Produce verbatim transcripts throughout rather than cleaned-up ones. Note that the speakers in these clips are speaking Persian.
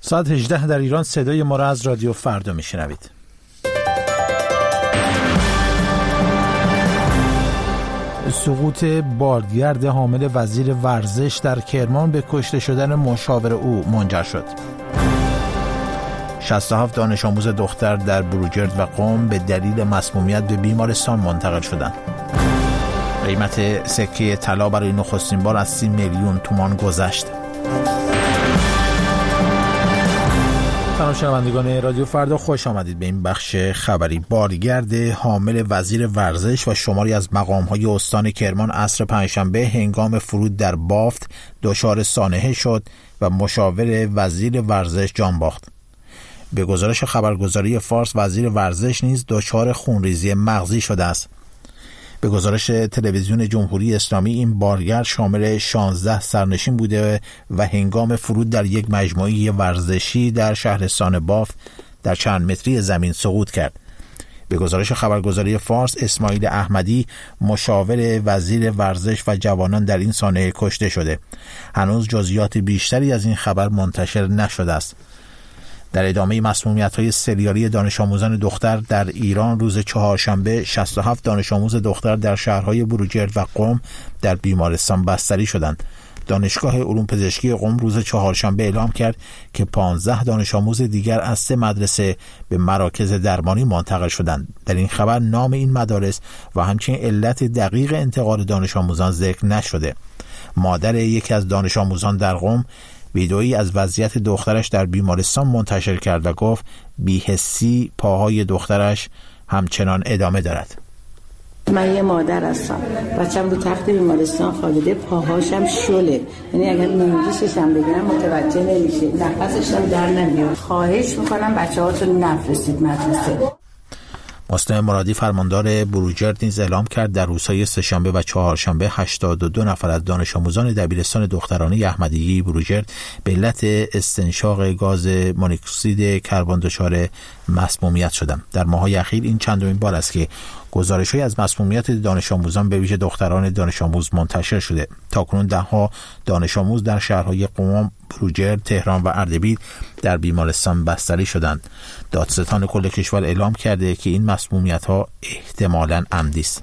ساعت هجده در ایران صدای ما را از رادیو فردا میشنوید. سقوط بالگرد حامل وزیر ورزش در کرمان به کشته شدن مشاور او منجر شد. شصت و هفت دانش آموز دختر در بروجرد و قم به دلیل مسمومیت به بیمارستان منتقل شدند. قیمت سکه طلا برای نخستین بار از سی میلیون تومان گذشت. سلام شنوندگان رادیو فردا، خوش آمدید به این بخش خبری. بالگرد حامل وزیر ورزش و شماری از مقام‌های استان کرمان عصر پنجشنبه هنگام فرود در بافت دچار سانحه شد و مشاور وزیر ورزش جان باخت. به گزارش خبرگزاری فارس، وزیر ورزش نیز دچار خونریزی مغزی شده است. به گزارش تلویزیون جمهوری اسلامی این بالگرد شامل شانزده سرنشین بوده و هنگام فرود در یک مجموعه ورزشی در شهرستان بافت در چند متری زمین سقوط کرد. به گزارش خبرگزاری فارس، اسماعیل احمدی مشاور وزیر ورزش و جوانان در این سانحه کشته شده. هنوز جزئیات بیشتری از این خبر منتشر نشده است. در ادامه مسمومیت‌های سریالی دانش آموزان دختر در ایران، روز چهارشنبه شصت و هفت دانش آموز دختر در شهرهای بروجرد و قم در بیمارستان بستری شدند. دانشگاه علوم پزشکی قم روز چهارشنبه اعلام کرد که پانزده دانش آموز دیگر از سه مدرسه به مراکز درمانی منتقل شدند. در این خبر نام این مدارس و همچنین علت دقیق انتقال دانش آموزان ذکر نشده. مادر یکی از دانش آموزان در قم ویدئویی از وضعیت دخترش در بیمارستان منتشر کرد و گفت بی‌حسی پاهای دخترش همچنان ادامه دارد. من یه مادر هستم، بچم رو تخت بیمارستان خوابیده، پاهاشم شله، یعنی اگر نمیگیشش هم بگیرم متوجه نمیشه، نفسش هم در نمیاد. خواهش میکنم بچه هاتون نفرستید مدرسه. مصطفی مرادی فرماندار بروجرد نیز اعلام کرد در روزهای سه‌شنبه و چهارشنبه هشتاد و دو نفر از دانش آموزان دبیرستان دخترانه احمدیه بروجرد به علت استنشاق گاز مونوکسید کربن دچار مسمومیت شدند. در ماه‌های اخیر این چندمین بار است که گزارش‌هایی از مسمومیت دانش آموزان به ویژه دختران دانش آموز منتشر شده. تاکنون ده‌ها دانش آموز در شهرهای قم، بروجرد، تهران و اردبیل در بیمارستان بستری شدند. دادستان کل کشور اعلام کرده که این مسمومیت‌ها احتمالاً عمدی است.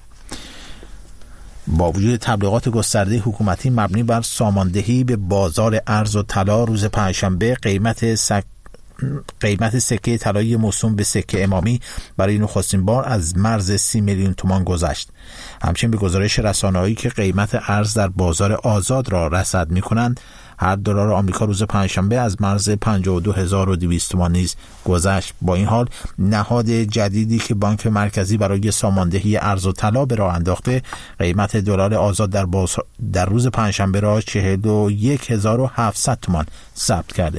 با وجود تبلیغات گسترده حکومتی مبنی بر ساماندهی به بازار ارز و طلا، روز پنجشنبه قیمت سک قیمت سکه طلایی موسوم به سکه امامی برای نخستین بار از مرز سی میلیون تومان گذشت. همچنین به گزارش رسانه‌ای که قیمت ارز در بازار آزاد را رصد می‌کنند، هر دلار آمریکا روز پنجشنبه از مرز پنجاه و دو هزار و دویست تومان نیز گذشت. با این حال نهاد جدیدی که بانک مرکزی برای ساماندهی ارز و طلا به راه انداخته، قیمت دلار آزاد در باز... در روز پنجشنبه را چهل و یک هزار و هفتصد تومان ثبت کرده.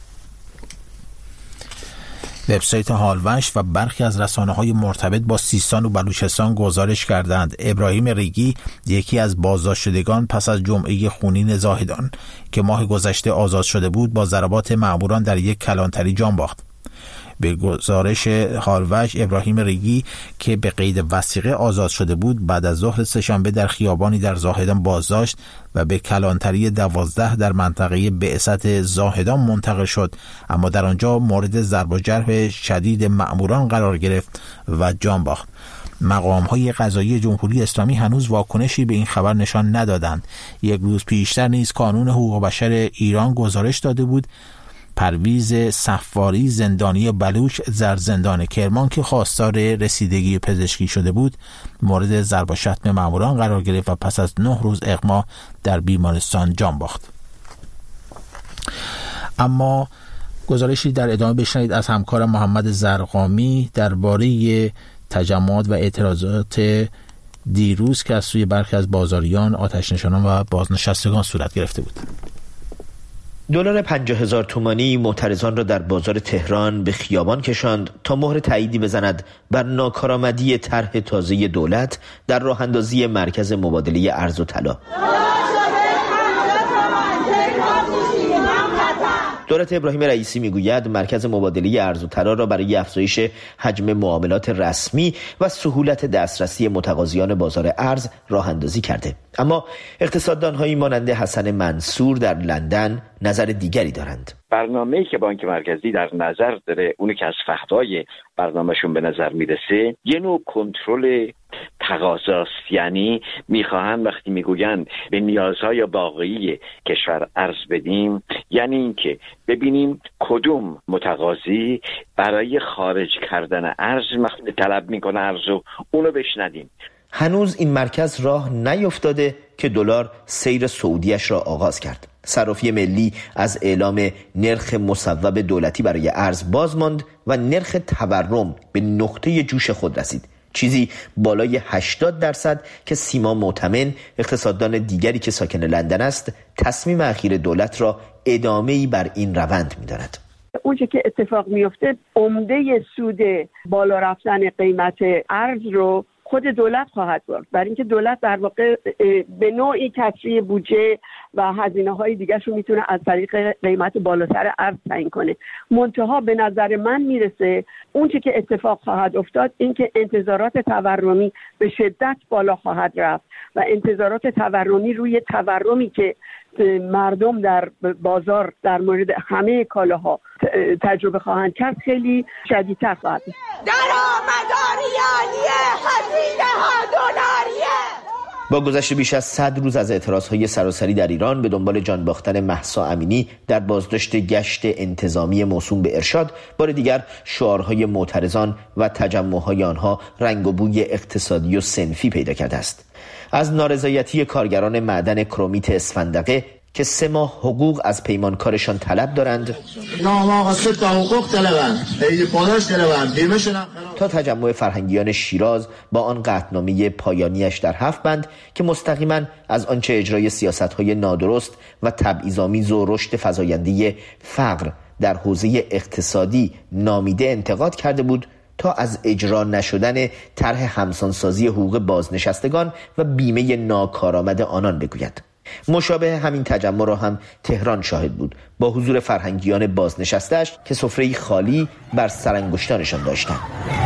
وبسایت حالوش و برخی از رسانه‌های مرتبط با سیستان و بلوچستان گزارش کردند ابراهیم ریگی، یکی از بازداشت شدگان پس از جمعه خونین زاهدان که ماه گذشته آزاد شده بود، با ضربات مأموران در یک کلانتری جان باخت. به گزارش حالوش، ابراهیم ریگی که به قید وثیقه آزاد شده بود، بعد از ظهر سه‌شنبه در خیابانی در زاهدان بازداشت و به کلانتری دوازده در منطقه بعثت زاهدان منتقل شد، اما در آنجا مورد ضرب و جرح شدید مأموران قرار گرفت و جان باخت. مقام‌های قضایی جمهوری اسلامی هنوز واکنشی به این خبر نشان ندادند. یک روز پیشتر نیز کانون حقوق بشر ایران گزارش داده بود پرویز صفاری، زندانی بلوچ در زندان کرمان که خواستار رسیدگی پزشکی شده بود، مورد ضرب و شتم ماموران قرار گرفت و پس از نه روز اغما در بیمارستان جان باخت. اما گزارشی در ادامه بشنوید از همکارم محمد زرقامی درباره تجمعات و اعتراضات دیروز که از سوی برخی از بازاریان، آتش‌نشانان و بازنشستگان صورت گرفته بود. دلار پنجاه هزار تومانی معترضان را در بازار تهران به خیابان کشاند تا مهر تاییدی بزند بر ناکارآمدی طرح تازه دولت در راه اندازی مرکز مبادله ارز و طلا. دولت ابراهیم رئیسی میگوید مرکز مبادله ارز و طلا را برای افزایش حجم معاملات رسمی و سهولت دسترسی متقاضیان بازار ارز راه اندازی کرده. اما اقتصاددان‌هایی مانند حسن منصور در لندن نظر دیگری دارند. برنامه‌ای که بانک مرکزی در نظر داره، اونی که از فحوای برنامهشون به نظر میرسه، یه نوع کنترل تقاضاست. یعنی میخواهن وقتی میگوین به نیازهای واقعی کشور ارز بدیم، یعنی اینکه ببینیم کدوم متقاضی برای خارج کردن ارز طلب میکنه ارزو، اونو بشنویم. هنوز این مرکز راه نیفتاده که دلار سیر صعودیش را آغاز کرد. صرافی ملی از اعلام نرخ مصوب دولتی برای ارز باز ماند و نرخ تورم به نقطه جوش خود رسید، چیزی بالای هشتاد درصد که سیما معتمن، اقتصاددان دیگری که ساکن لندن است، تصمیم اخیر دولت را ادامه‌ای بر این روند می‌داند. اونچه که اتفاق میفته، عمده سود بالا رفتن قیمت ارز رو خود دولت خواهد برد، برای اینکه دولت در واقع به نوعی کسری بودجه و هزینه‌های دیگه‌شو میتونه از طریق قیمت بالاتر ارز تعیین کنه. منتها به نظر من میرسه اونچه که اتفاق خواهد افتاد این که انتظارات تورمی به شدت بالا خواهد رفت و انتظارات تورمی روی تورمی که مردم در بازار در مورد همه کالاها تجربه خواهند کرد خیلی شدیدتر خواهد بود. درآمداری عالیه، هزینه ها دلاریه. با گذشت بیش از صد روز از اعتراضهای سراسری در ایران به دنبال جان باختن مهسا امینی در بازداشت گشت انتظامی موسوم به ارشاد، بار دیگر شعارهای معترضان و تجمعهای آنها رنگ و بوی اقتصادی و صنفی پیدا کرده است. از نارضایتی کارگران معدن کرومیت اسفندقه که سه ماه حقوق از پیمانکارشان طلب دارند تا تجمع فرهنگیان شیراز با آن قطعنامه پایانیش در هفت بند که مستقیما از آنچه اجرای سیاست‌های نادرست و تبعیض‌آمیز و رشد فزاینده فقر در حوزه اقتصادی نامیده انتقاد کرده بود، تا از اجرا نشدن طرح همسانسازی حقوق بازنشستگان و بیمه ناکارآمد آنان بگوید. مشابه همین تجمع را هم تهران شاهد بود، با حضور فرهنگیان بازنشسته‌اش که سفره‌ای خالی بر سرانگشتانشان داشتند.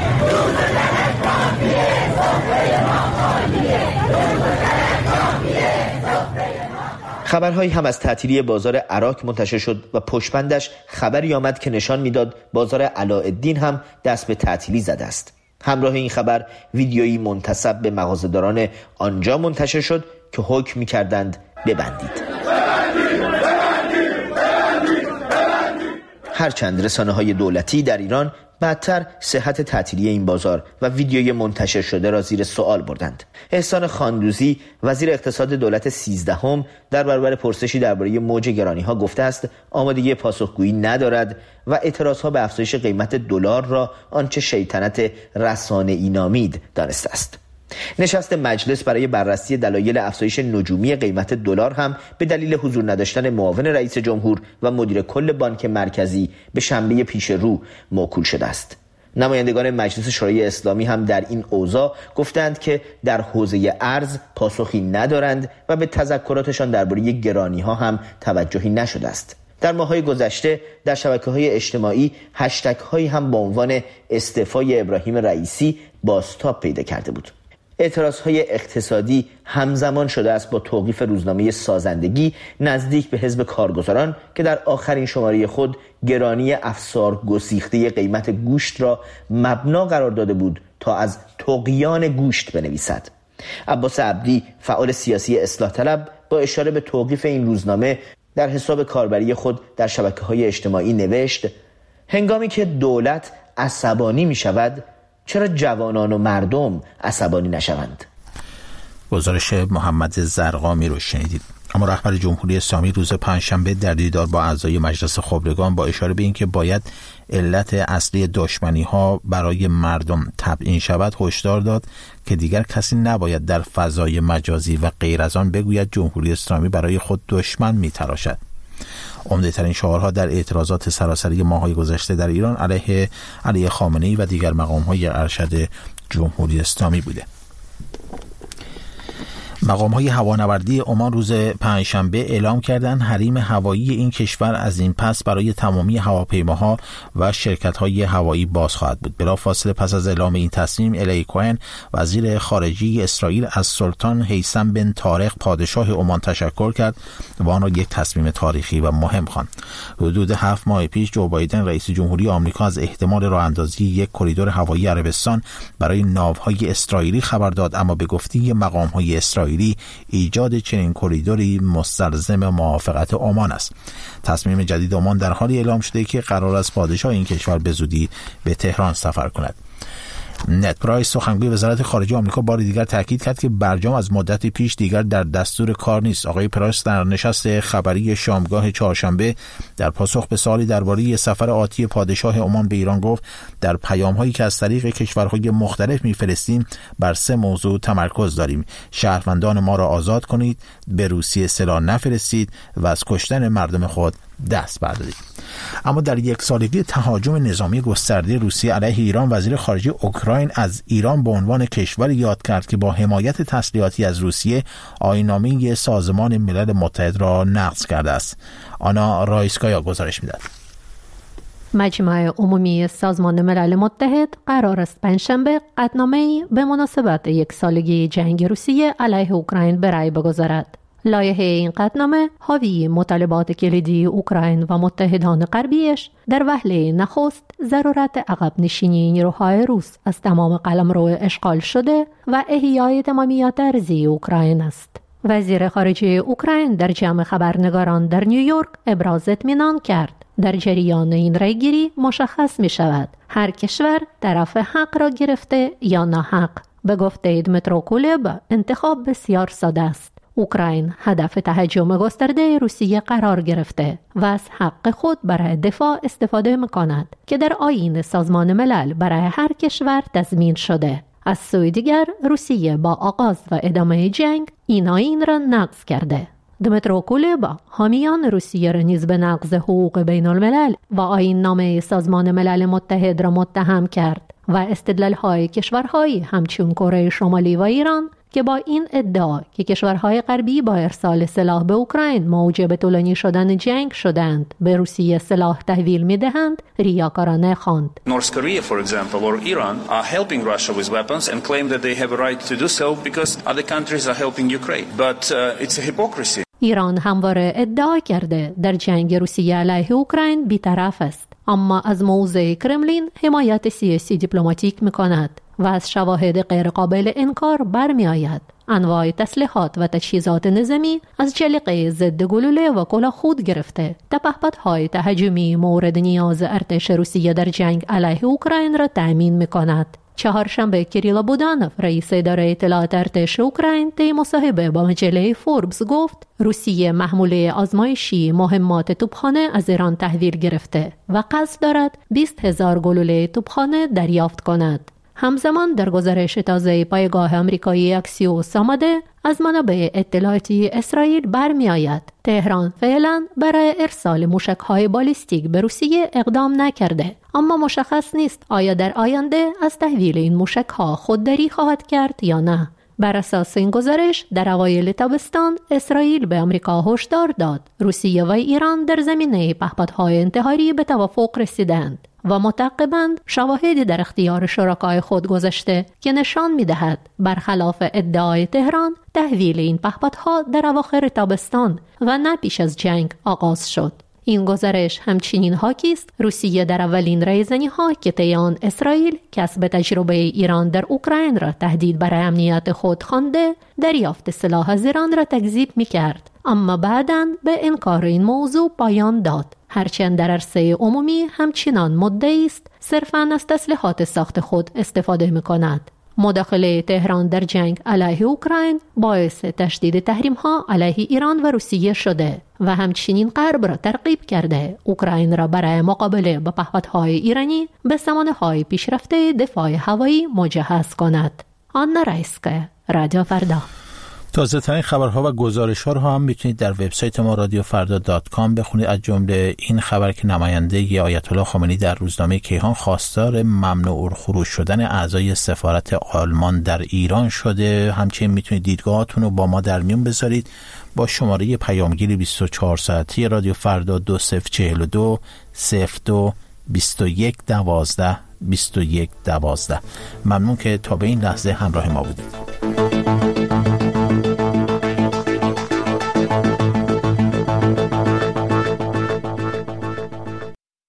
خبرهایی هم از تعطیلی بازار عراق منتشر شد و پشتبندش خبری آمد که نشان میداد بازار علاءالدین هم دست به تعطیلی زده است. همراه این خبر ویدیویی منتسب به مغازه‌داران آنجا منتشر شد که حکم می‌کردند ببندید. هرچند رسانه‌های دولتی در ایران بعدتر صحت تعطیلی این بازار و ویدیوی منتشر شده را زیر سوال بردند. احسان خاندوزی، وزیر اقتصاد دولت سیزدهم، در برابر پرسشی درباره موج گرانی‌ها گفته است آمادگی پاسخگویی ندارد و اعتراضها به افزایش قیمت دلار را آنچه شیطنت رسانه‌ای نامید دانسته است. نشست مجلس برای بررسی دلایل افزایش نجومی قیمت دلار هم به دلیل حضور نداشتن معاون رئیس جمهور و مدیر کل بانک مرکزی به شنبه پیش رو موکول شده است. نمایندگان مجلس شورای اسلامی هم در این اوضاع گفتند که در حوزه ارز پاسخی ندارند و به تذکراتشان درباره گرانی‌ها هم توجهی نشده است. در ماه‌های گذشته در شبکه‌های اجتماعی هشتگ‌هایی هم با عنوان استعفای ابراهیم رئیسی بازتاب پیدا کرده بود. اعتراضهای اقتصادی همزمان شده است با توقیف روزنامه سازندگی نزدیک به حزب کارگزاران که در آخرین شماره خود گرانی افسار گسیخته قیمت گوشت را مبنا قرار داده بود تا از طغیان گوشت بنویسد. عباس عبدی، فعال سیاسی اصلاح طلب، با اشاره به توقیف این روزنامه در حساب کاربری خود در شبکه‌های اجتماعی نوشت: هنگامی که دولت عصبانی می شود، چرا جوانان و مردم عصبانی نشوند؟ گزارش محمد زرقامی رو شنیدید. اما رهبر جمهوری اسلامی روز پنجشنبه در دیدار با اعضای مجلس خبرگان با اشاره به اینکه باید علت اصلی دشمنی‌ها برای مردم تبیین شود هشدار داد که دیگر کسی نباید در فضای مجازی و غیر از آن بگوید جمهوری اسلامی برای خود دشمن می‌تراشد. عمده ترین شعارها در اعتراضات سراسری ماه‌های گذشته در ایران علیه علی خامنه‌ای و دیگر مقام‌های ارشد جمهوری اسلامی بوده. مقام‌های هوانوردی عمان روز پنجشنبه اعلام کردند حریم هوایی این کشور از این پس برای تمامی هواپیماها و شرکت‌های هوایی باز خواهد بود. بلافاصله پس از اعلام این تصمیم، الی کوهن وزیر خارجه اسرائیل از سلطان هیثم بن طارق پادشاه عمان تشکر کرد و آن را یک تصمیم تاریخی و مهم خواند. حدود هفت ماه پیش جو بایدن رئیس جمهوری آمریکا از احتمال راه اندازی یک کریدور هوایی عربستان برای ناوهای اسرائیلی خبر داد، اما به گفته مقام‌های اسرائیلی ایجاد چنین کریدوری مستلزم موافقت عمان است. تصمیم جدید عمان در حالی اعلام شده که قرار است پادشاه این کشور به زودی به تهران سفر کند. نت پرایس سخنگوی وزارت خارجه آمریکا بار دیگر تاکید کرد که برجام از مدت پیش دیگر در دستور کار نیست. آقای پرایس در نشست خبری شامگاه چهارشنبه در پاسخ به سوالی درباره سفر آتی پادشاه عمان به ایران گفت در پیام‌هایی که از طریق کشورهای مختلف می‌فرستیم بر سه موضوع تمرکز داریم: شهروندان ما را آزاد کنید، به روسیه سلاح نفرستید و از کشتن مردم خود دست بردارید. اما در یک سالگی تهاجم نظامی گسترده روسیه علیه ایران، وزیر خارجه اوکراین از ایران به عنوان کشور یاد کرد که با حمایت تسلیحاتی از روسیه آیین‌نامه سازمان ملل متحد را نقض کرده است. آنا رایسکایا گزارش می‌دهد. مجمع عمومی سازمان ملل متحد قرار است پنجشنبه قطعنامه‌ای به مناسبت یک سالگی جنگ روسیه علیه اوکراین به رأی بگذارد. لایحه این قطعنامه حاوی مطالبات کلیدی اوکراین و متحدان غربیش در وهله نخست ضرورت عقب نشینی نیروهای روس از تمام قلمرو اشغال شده و احیای تمامیت ارضی اوکراین است. وزیر خارجه اوکراین در جمع خبرنگاران در نیویورک ابراز اطمینان کرد در جریان این رأیگیری مشخص می شود هر کشور طرف حق را گرفته یا ناحق. به گفته دمیترو کولب انتخاب بسیار ساده است. اوکراین هدف تهاجم گسترده روسیه قرار گرفته و از حق خود برای دفاع استفاده می‌کند که در آیین سازمان ملل برای هر کشور تضمین شده. از سوی دیگر روسیه با آغاز و ادامه جنگ این آیین را نقض کرده. دمیترو کولبا حامیان روسیه را نیز به نقض حقوق بین الملل و آیین نامه سازمان ملل متحد را متهم کرد و استدلال‌های کشورهای همچون کره شمالی و ایران که با این ادعا که کشورهای غربی با ارسال سلاح به اوکراین موجب طولانی شدن جنگ شدند به روسیه سلاح تحویل می‌دهند ریاکارانه خواند. North Korea, for example, or Iran are helping Russia with weapons and claim that they have a right to do so because other countries are helping Ukraine. But uh, it's a hypocrisy. ایران همواره ادعا کرده در جنگ روسیه علیه اوکراین بی‌طرف است، اما از موضع کرملین حمایت سیاسی دیپلماتیک می‌کند و از شواهد غیر قابل انکار برمی آید. انواع تسلیحات و تجهیزات نظامی از جلیقه ضد گلوله و کلاهخود گرفته تا پهپادهای تهاجمی مورد نیاز ارتش روسیه در جنگ علیه اوکراین را تأمین می‌کند. چهارشنبه کریلا بودانوف رئیس اداره اطلاعات ارتش اوکراین طی مصاحبه با مجله فوربس گفت روسیه محموله آزمایشی مهمات توپخانه از ایران تحویل گرفته و قصد دارد بیست هزار گلوله توپخانه دریافت کند. همزمان در گزارش تازه پایگاه آمریکایی اکسیوس آمده از منابع اطلاعاتی اسرائیل برمی آید تهران فعلا برای ارسال موشک‌های بالیستیک به روسیه اقدام نکرده، اما مشخص نیست آیا در آینده از تحویل این موشک‌ها خودداری خواهد کرد یا نه. بر اساس این گزارش در اوایل تابستان اسرائیل به آمریکا هشدار داد روسیه و ایران در زمینه پهپادهای انتحاری به توافق رسیدند و متعاقباً شواهدی در اختیار شرکای خود گذاشته که نشان می‌دهد برخلاف ادعای تهران تحویل این پهپادها در اواخر تابستان و نه پیش از جنگ آغاز شد. این گزارش همچنین حاکی است روسیه در اولین ریزنی‌ها که طی آن اسرائیل کسب تجربه ایران در اوکراین را تهدید برای امنیت خود خوانده دریافت سلاح از ایران را تکذیب می‌کرد، اما بعداً به انکار این موضوع پایان داد. هرچند در عرصه عمومی همچنان مدعی است صرفاً از تسلیحات ساخت خود استفاده می‌کند. مداخله تهران در جنگ علیه اوکراین باعث تشدید تحریم‌ها علیه ایران و روسیه شده و همچنین غرب را ترغیب کرده اوکراین را برای مقابله با پهپادهای ایرانی به سامانه‌های پیشرفته دفاع هوایی مجهز کند. آنا رایسکایا، رادیو فردا. تازه ترین خبرها و گزارش ها رو هم میتونید در وبسایت ما رادیو فردا دات کام بخونید. از جمله این خبر که نماینده ی آیت الله خامنه‌ای در روزنامه کیهان خواستار ممنوع الخروج شدن اعضای سفارت آلمان در ایران شده. همچنین میتونید دیدگاهاتون رو با ما در میون بذارید با شماره پیامگیر بیست و چهار ساعتی رادیو فردا دو صفر چهل و دو صفر دو بیست و یک دوازده بیست و یک دوازده. ممنون که تا به این لحظه همراه ما بودید.